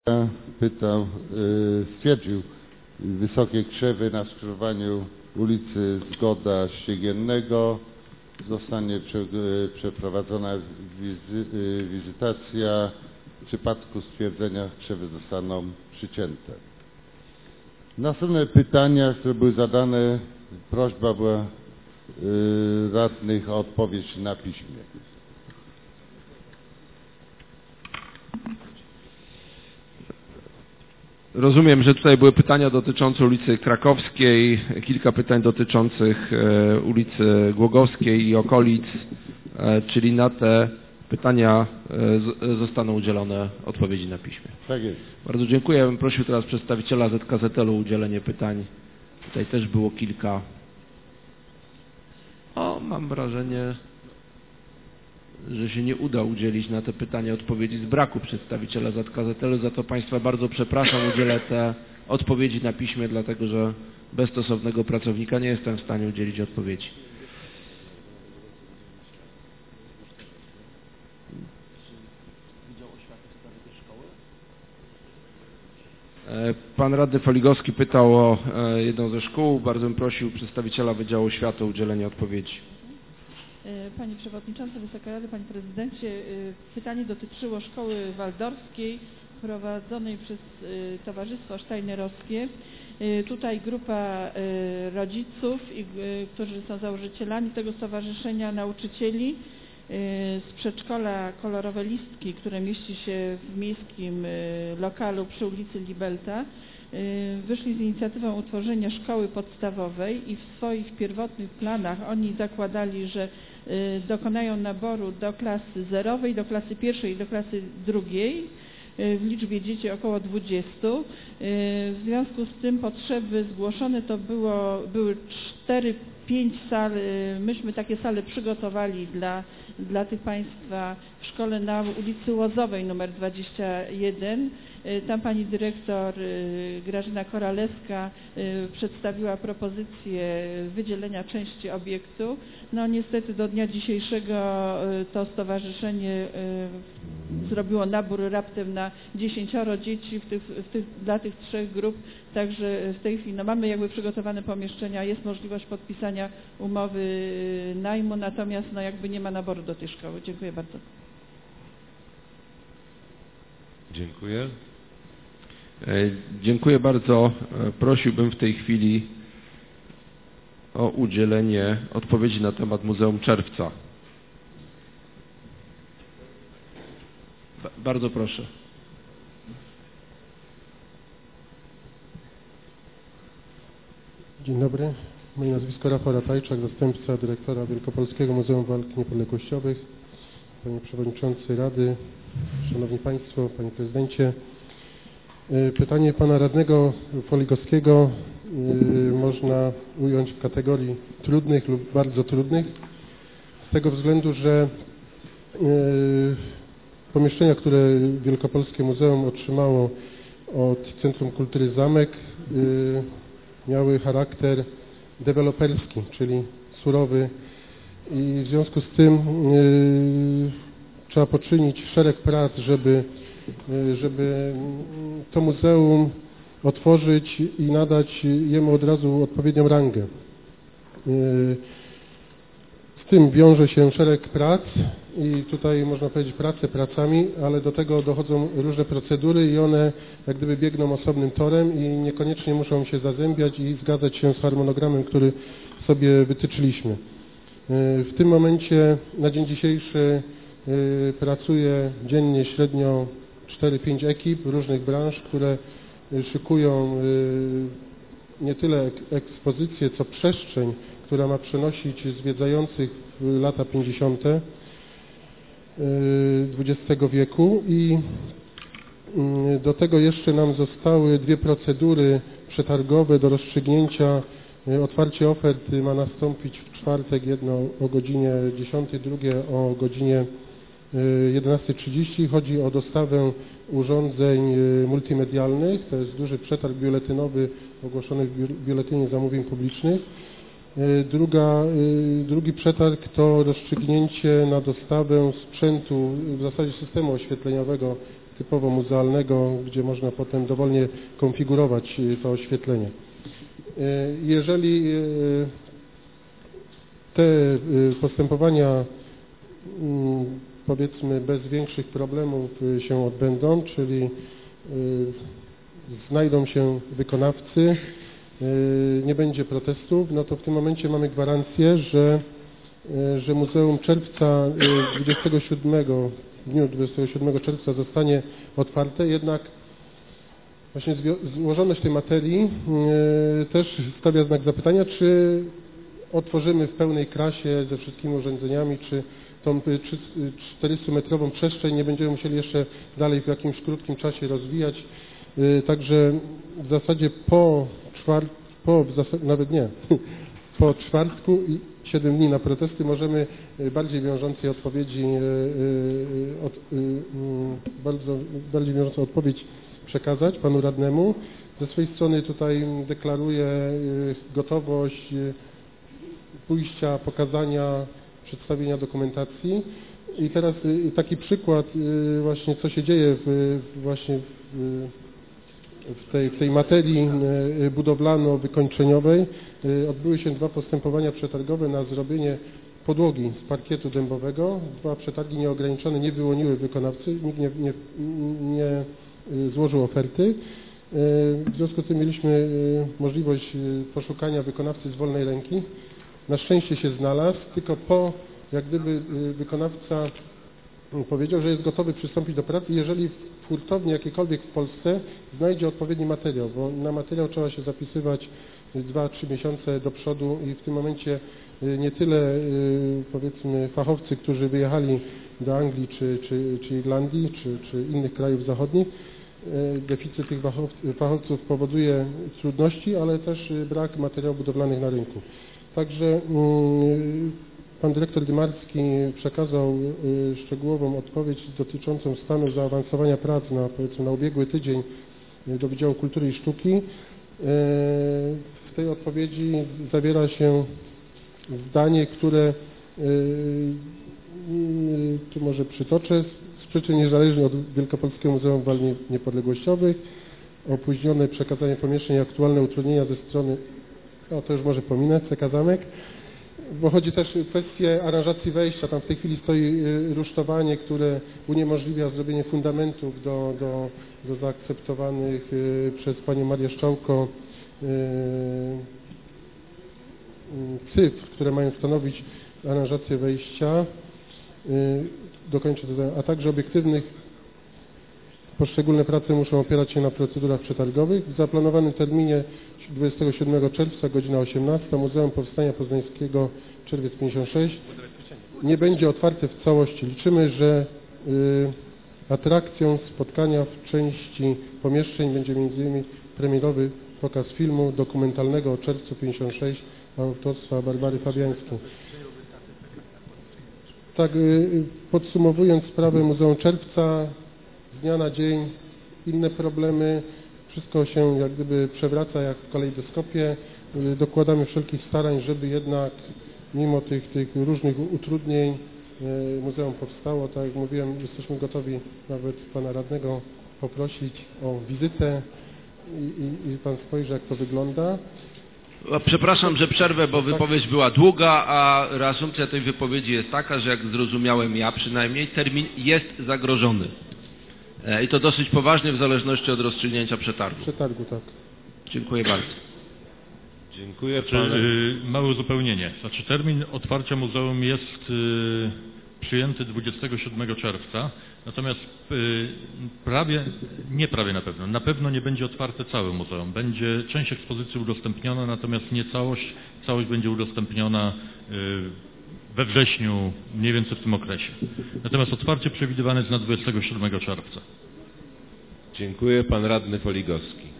Stwierdził wysokie krzewy na skrzyżowaniu ulicy Zgoda Ściegiennego. Zostanie przeprowadzona wizytacja. W przypadku stwierdzenia krzewy zostaną przycięte. Następne pytania, które były zadane, prośba była radnych o odpowiedź na piśmie. Rozumiem, że tutaj były pytania dotyczące ulicy Krakowskiej, kilka pytań dotyczących ulicy Głogowskiej i okolic, czyli na te pytania zostaną udzielone odpowiedzi na piśmie. Tak jest. Bardzo dziękuję. Ja bym prosił teraz przedstawiciela ZKZL-u o udzielenie pytań. Tutaj też było kilka. Mam wrażenie, że się nie uda udzielić na te pytania odpowiedzi z braku przedstawiciela ZKZL-u. Za to Państwa bardzo przepraszam, udzielę te odpowiedzi na piśmie, dlatego że bez stosownego pracownika nie jestem w stanie udzielić odpowiedzi. Pan radny Foligowski pytał o jedną ze szkół. Bardzo bym prosił przedstawiciela Wydziału Oświaty o udzielenie odpowiedzi. Panie Przewodniczący, Wysoka Rado, Panie Prezydencie, pytanie dotyczyło szkoły waldorskiej prowadzonej przez Towarzystwo Steinerowskie. Tutaj grupa rodziców, którzy są założycielami tego stowarzyszenia, nauczycieli z przedszkola Kolorowe Listki, które mieści się w miejskim lokalu przy ulicy Libelta, wyszli z inicjatywą utworzenia szkoły podstawowej i w swoich pierwotnych planach oni zakładali, że dokonają naboru do klasy zerowej, do klasy pierwszej i do klasy drugiej w liczbie dzieci około 20. W związku z tym potrzeby zgłoszone to były 4-5 sal. Myśmy takie sale przygotowali dla tych Państwa w szkole na ulicy Łozowej nr 21. Tam pani dyrektor Grażyna Koralewska przedstawiła propozycję wydzielenia części obiektu. No niestety do dnia dzisiejszego to stowarzyszenie zrobiło nabór raptem na 10 dzieci dla tych 3 grup, także w tej chwili mamy jakby przygotowane pomieszczenia, jest możliwość podpisania umowy najmu, natomiast jakby nie ma naboru do tej szkoły. Dziękuję bardzo. Dziękuję. Dziękuję bardzo. Prosiłbym w tej chwili o udzielenie odpowiedzi na temat Muzeum Czerwca. Bardzo proszę. Dzień dobry. Moje nazwisko Rafał Ratajczak, zastępca dyrektora Wielkopolskiego Muzeum Walk Niepodległościowych. Panie Przewodniczący Rady, Szanowni Państwo, Panie Prezydencie. Pytanie Pana Radnego Foligowskiego można ująć w kategorii trudnych lub bardzo trudnych, z tego względu, że pomieszczenia, które Wielkopolskie Muzeum otrzymało od Centrum Kultury Zamek, miały charakter deweloperski, czyli surowy, i w związku z tym trzeba poczynić szereg prac, żeby to muzeum otworzyć i nadać jemu od razu odpowiednią rangę. Z tym wiąże się szereg prac i tutaj można powiedzieć prace pracami, ale do tego dochodzą różne procedury i one jak gdyby biegną osobnym torem i niekoniecznie muszą się zazębiać i zgadzać się z harmonogramem, który sobie wytyczyliśmy. W tym momencie na dzień dzisiejszy pracuje dziennie średnio 4-5 ekip różnych branż, które szykują nie tyle ekspozycję, co przestrzeń, która ma przenosić zwiedzających w lata 50. XX wieku i do tego jeszcze nam zostały 2 procedury przetargowe do rozstrzygnięcia. Otwarcie ofert ma nastąpić w czwartek, jedno o godzinie 10, drugie o godzinie 11:30. Chodzi o dostawę urządzeń multimedialnych. To jest duży przetarg biuletynowy ogłoszony w Biuletynie Zamówień Publicznych. Drugi przetarg to rozstrzygnięcie na dostawę sprzętu, w zasadzie systemu oświetleniowego typowo muzealnego, gdzie można potem dowolnie konfigurować to oświetlenie. Jeżeli te postępowania powiedzmy bez większych problemów się odbędą, czyli znajdą się wykonawcy, nie będzie protestów, no to w tym momencie mamy gwarancję, że Muzeum Czerwca w dniu 27 czerwca zostanie otwarte, jednak właśnie złożoność tej materii też stawia znak zapytania, czy otworzymy w pełnej krasie ze wszystkimi urządzeniami, czy tą 400-metrową przestrzeń nie będziemy musieli jeszcze dalej w jakimś krótkim czasie rozwijać. Także w zasadzie po czwartku i 7 dni na protesty możemy bardziej wiążącej odpowiedzi, bardziej wiążącą odpowiedź przekazać panu radnemu. Ze swojej strony tutaj deklaruję gotowość pójścia, pokazania, przedstawienia dokumentacji. I teraz taki przykład właśnie, co się dzieje w tej materii budowlano-wykończeniowej. Odbyły się 2 postępowania przetargowe na zrobienie podłogi z parkietu dębowego. 2 przetargi nieograniczone nie wyłoniły wykonawcy, nikt nie złożył oferty. W związku z tym mieliśmy możliwość poszukania wykonawcy z wolnej ręki. Na szczęście się znalazł, tylko jak gdyby wykonawca powiedział, że jest gotowy przystąpić do pracy, jeżeli w hurtowni jakiejkolwiek w Polsce znajdzie odpowiedni materiał, bo na materiał trzeba się zapisywać 2-3 miesiące do przodu i w tym momencie nie tyle powiedzmy fachowcy, którzy wyjechali do Anglii czy Irlandii, czy innych krajów zachodnich, deficyt tych fachowców powoduje trudności, ale też brak materiałów budowlanych na rynku. Także pan dyrektor Dymarski przekazał szczegółową odpowiedź dotyczącą stanu zaawansowania prac na ubiegły tydzień do Wydziału Kultury i Sztuki. W tej odpowiedzi zawiera się zdanie, które tu może przytoczę. Z przyczyn niezależnych od Wielkopolskiego Muzeum Walk Niepodległościowych opóźnione przekazanie pomieszczeń i aktualne utrudnienia ze strony, to już może pominąć, CK Zamek, bo chodzi też o kwestię aranżacji wejścia. Tam w tej chwili stoi rusztowanie, które uniemożliwia zrobienie fundamentów do zaakceptowanych przez panią Marię Szczałko cyfr, które mają stanowić aranżację wejścia. Dokończę to, a także obiektywnych. Poszczególne prace muszą opierać się na procedurach przetargowych. W zaplanowanym terminie 27 czerwca, godzina 18, Muzeum Powstania Poznańskiego, Czerwiec 56, nie będzie otwarte w całości. Liczymy, że atrakcją spotkania w części pomieszczeń będzie m.in. premierowy pokaz filmu dokumentalnego o Czerwcu 56 autorstwa Barbary Fabiańskiej. Tak, podsumowując sprawę Muzeum Czerwca, z dnia na dzień inne problemy, wszystko się jak gdyby przewraca jak w kalejdoskopie. Dokładamy wszelkich starań, żeby jednak mimo tych różnych utrudnień muzeum powstało. Tak jak mówiłem, jesteśmy gotowi nawet pana radnego poprosić o wizytę i pan spojrzy, jak to wygląda. Przepraszam, że przerwę, bo wypowiedź była długa, a reasumpcja tej wypowiedzi jest taka, że jak zrozumiałem ja przynajmniej, termin jest zagrożony. I to dosyć poważnie w zależności od rozstrzygnięcia przetargu. Przetargu, tak. Dziękuję bardzo. Dziękuję. Małe uzupełnienie. Znaczy termin otwarcia muzeum jest przyjęty 27 czerwca, natomiast na pewno nie będzie otwarte całe muzeum. Będzie część ekspozycji udostępniona, natomiast nie całość. Całość będzie udostępniona we wrześniu, mniej więcej w tym okresie. Natomiast otwarcie przewidywane jest na 27 czerwca. Dziękuję. Pan radny Foligowski.